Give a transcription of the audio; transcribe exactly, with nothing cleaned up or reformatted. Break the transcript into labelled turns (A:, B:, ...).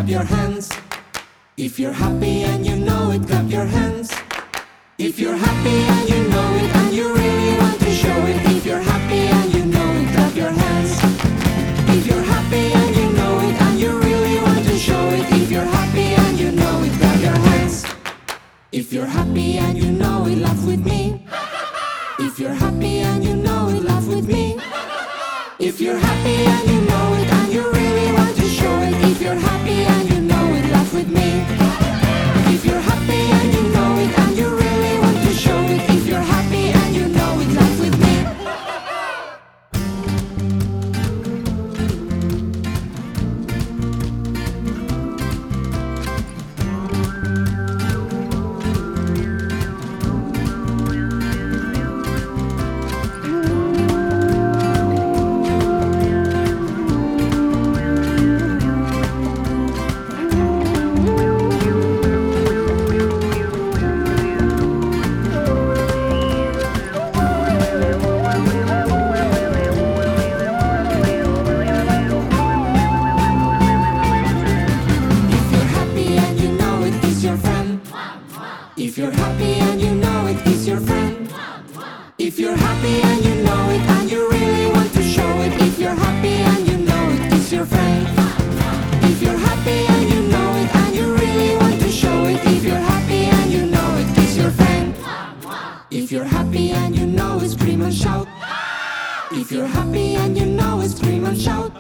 A: your hands. If you're happy and you know it, clap your hands. If you're happy and you know it and you really want to show it. If you're happy and you know it, clap your hands. If you're happy and you know it and you really want to show it. If you're happy and you know it, clap your hands. If you're happy and you know it, laugh with me. If you're happy and you know it, laugh with me. If you're happy and you know it and you really want to show it. If you're happy and you know it, laugh with me. If you're happy and you know it and you really want to show it. If you're happy and you know it, laugh with me. If you're happy and you know it, kiss your friend. If you're happy and you know it and you really want to show it. If you're happy and you know it, kiss your friend. If you're happy and you know it and you really want to show it. If you're happy and you know it, kiss your friend. If you're happy and you know it, scream and shout. If you're happy and you know it, scream and shout.